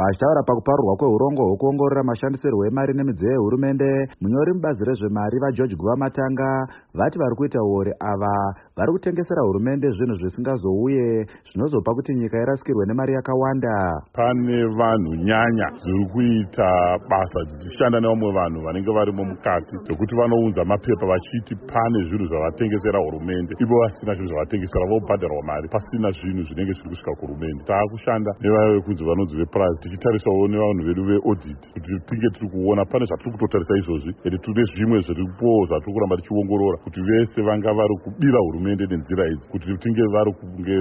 Vachitaura pakuparurwa kweurongo hwekuongorora mashandisirwo emari nemidziyo yehurumende, munyori mubazi rezvemari vaGeorge Guva Matanga vati vari kuita uore ava vari kutengesera hurumende zvinhu zvisingazouye zvinozopa kuti nyika irasikirwe nemari yakawanda. Pane vanhu nyanya dziri kuita basa dzichishanda nevamwe vanhu vanenge varimo mukati zvekuti vanounza mapepa vachiti pane zvinhu zvavatengesera hurumende, ivo vasina zvinhu zvavatengesera, vobhadharwa mari pasina zvinhu zvinenge zviri kusvika kuhurumende. Taakushanda nevaya vekunzi vanonzi veprice tichitarisawo nevanhu vedu veaudit kuti tinge tiri kuona pane zvatiri kutotarisa izvozvi, ende tine zvimwe zviripo zvatiri kuramba tichiongorora kuti vese vanga vari kubira hurumende nenzira idzi kuti tinge vari kunge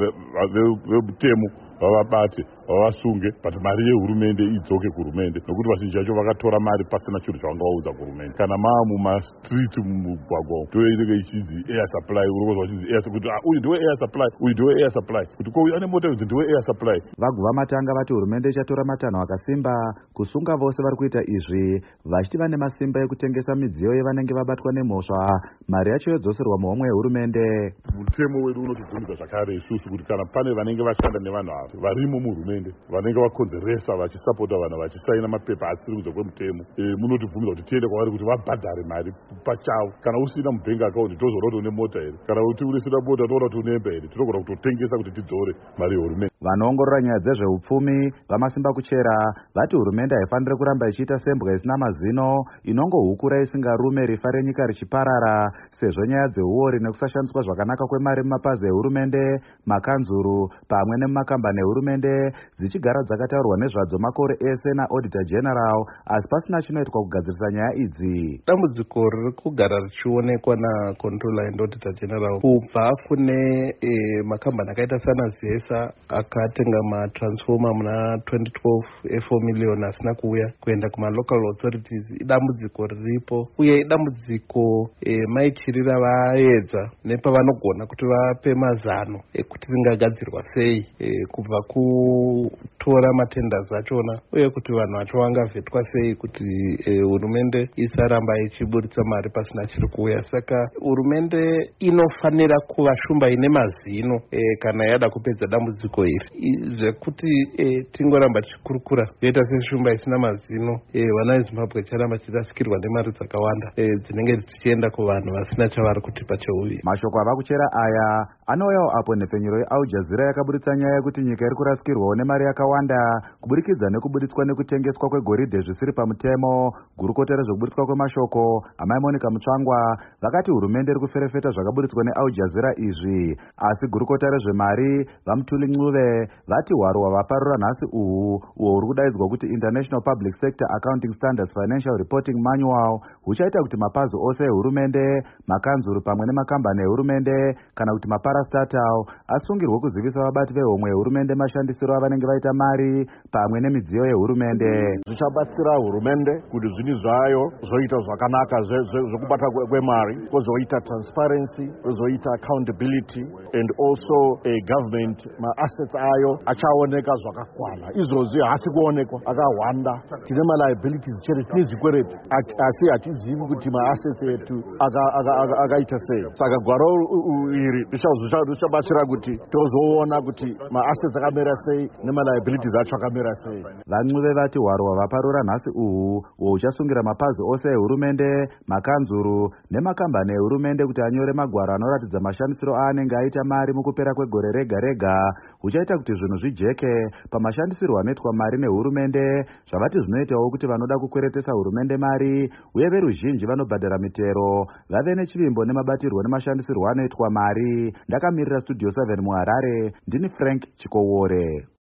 vemutemo vavabate vavasunge but mari yehurumende idzoke kuhurumende, nokuti vazhinji vacho vakatora mari pasina chinhu chavangaudza kuhurumende. Kana maa mumastriti mumugwagwa ndoinenge ichinzi air supply, urikuzwa vachinzi kuti uyu ndiwe air supply, uyu ndiwe air supply, kuti ko uyu ane mota kuti ndiwe air supply. VaGuva Matanga vati hurumende ichatora matanho akasimba kusunga vose vari kuita izvi, vachiti vane masimba ekutengesa midziyo yevanenge vabatwa nemhosva, mari yacho yodzoserwa muhomwe yehurumende. Mutemo wedu unotibvunza zvakare isusu kuti kana pane vanenge vashanda nevanhu ava varimo muhurumende vanenge vakonzeresa vachisapota vanhu vachisaina mapepa asiri kunze kwemutemo, munotibvunza kuti tiende kwavari kuti vabhadhare mari pachavo. Kana usina mubhengi akaunti tozoda kuti une mota here, kana kuti usina mota toda kuti unemba here, tinogona kutotengesa kuti tidzore mari yehurumende. Vanoongorora nyaya dzezveupfumi vamasimba kuchera vati hurumende haifaniri kuramba ichiita sembwa isina mazino inongohukura isingarume rifa renyika richiparara, sezvo nyaya dzeuori nekusashandiswa zvakanaka kwemari mumapazi ehurumende, makanzuru pamwe nemumakambani ehurumende dzichigara dzakataurwa nezvadzo makore ese naAuditor General, asi pasina chinoitwa kugadzirisa nyaya idzi. Dambudziko riri kugara richionekwa naController and Auditor General kubva kune makambani akaita sana Zesa akatenga matransformer muna 2012 e4 million asina kuuya kuenda kumalocal authorities. Idambudziko riripo uye idambudziko maichirira vaedza nepavanogona kuti vape mazano ekuti ringagadzirwa sei kubva kutora matenders achona uye kuti vanhu vacho vangavhetwa sei kuti hurumende isaramba ichiburitsa mari pasina chiri kuuya. Saka hurumende inofanira kuva shumba ine mazino kana yada kupedza dambudziko iri, zvekuti tingoramba tichikurukura yoita seshumba isina mazino, vana veZimbabwe charamba chirasikirwa nemari dzakawanda dzinenge dzichienda kuvanhu vasina chavari kutipa cheuviri. Mashoko ava kuchera aya anouyawo apo nhepfenyuro yeAl Jazeera yakaburitsa nyaya yekuti nyika iri kurasikirwawo nemari yakawanda kuburikidza nekubuditswa nekutengeswa kwegoridhe zvisiri pamutemo. Gurukota rezvekuburitswa kwemashoko amai Monica Mutsvangwa vakati hurumende iri kuferefeta zvakaburitswa neAl Jazeera izvi, asi gurukota rezvemari vaMutuli Ncube vati hwaro hwavaparura nhasi uhwo huri kudaidzwa kuti International Public Sector Accounting Standards Financial Reporting Manual huchaita kuti mapazi ose ehurumende, makanzuru pamwe nemakambani ehurumende kana kuti maparastatal asungirwe kuzivisa vabati vehomwe yehurumende mashandisiro avanenge vaita mari pamwe nemidziyo yehurumende. Zvichabatsira hurumende kuti zvinhu zvayo zvoita zvakanaka zvekubata kwemari, kwozoita transparency, kwozoita accountability and also a government ma-assets ayo achaoneka zvakakwana. Izvozvi hasi kuonekwa akawanda, tine ma-liabilities chete tine zvikwereti asi hatizivi kuti ma-assets etu akaita sei. Saka gwaro iri richabatsira kuti tozoona kuti ma-assets akamera sei nema-liabilities acho akamera sei. VaNcube vati hwaro hwavaparura nhasi uhwo huchasungira mapazi ose ehurumende, makanzuru nemakambani ehurumende kuti anyore magwaro anoratidza mashandisiro aanenge aita mari mukupera kwegore rega rega huchaita kuti zvinhu zvijeke pamashandisirwo anoitwa mari nehurumende, zvavati zvinoitawo kuti vanoda kukweretesa hurumende mari uye veruzhinji vanobhadhara mitero vave nechivimbo nemabatirwo nemashandisirwo anoitwa mari. Ndakamirira Studio 7 muHarare, ndini Frank Chikowore.